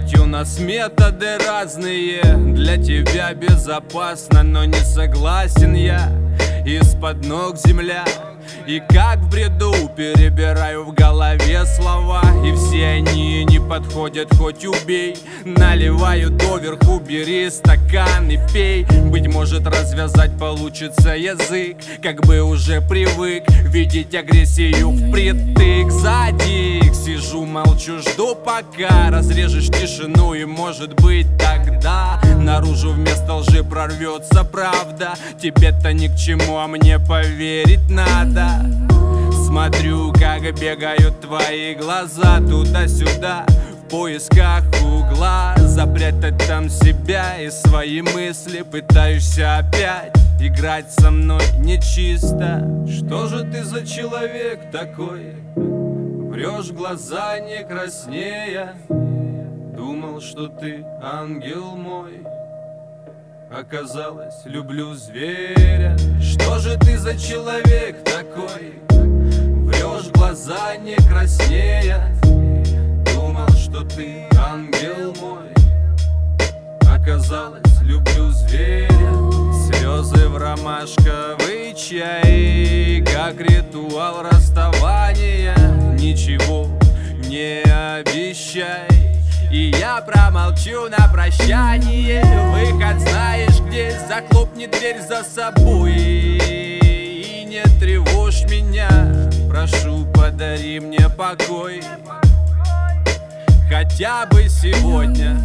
Хоть у нас методы разные, для тебя безопасно, но не согласен я. Из-под ног земля, и как в бреду перебираю в голове слова, и все они не подходят, хоть убей. Наливаю доверху, бери стакан и пей. Быть может, развязать получится язык, как бы уже привык видеть агрессию впритык. Сзади сижу, молчу, жду, пока разрежешь тишину, и может быть тогда наружу вместо лжи прорвется правда. Тебе-то ни к чему, а мне поверить надо. Смотрю, как бегают твои глаза туда-сюда, в поисках угла, запрятать там себя и свои мысли. Пытаешься опять играть со мной нечисто. Что же ты за человек такой? Врешь, глаза не краснея. Думал, что ты ангел мой, оказалось, люблю зверя. Что же ты за человек такой? Врешь, глаза не краснея. Думал, что ты ангел мой, оказалось, люблю зверя. Слезы в ромашковый чай, как ритуал расставания. Ничего не обещай, и я промолчу на прощание. Выход знаешь где, захлопни дверь за собой и не тревожь меня. Прошу, подари мне покой, хотя бы сегодня.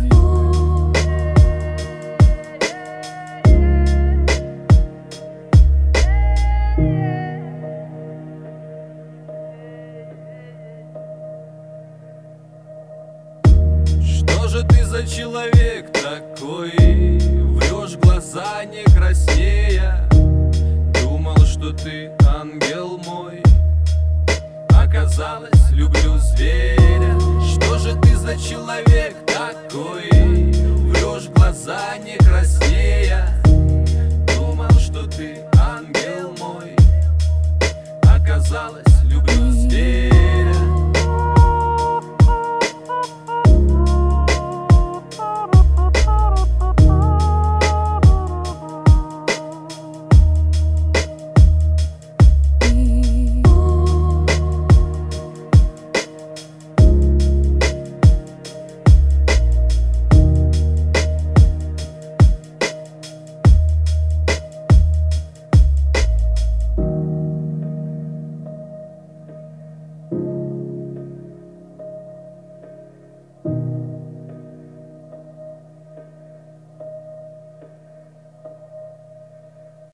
Что же ты за человек такой? Врешь, глаза не краснея. Думал, что ты ангел мой, оказалось, люблю зверя. Что же ты за человек такой? Врешь, глаза не краснея. Думал, что ты ангел мой, оказалось,